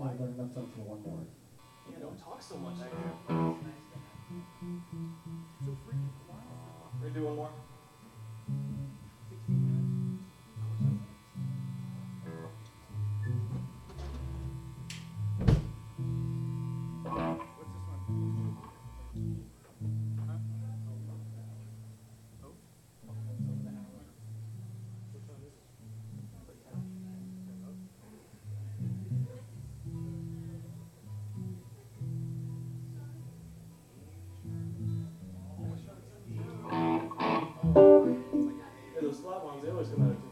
I've got enough time for one more. Yeah, don't talk so much. We're gonna do one more. Yeah, those flat ones, they always come out of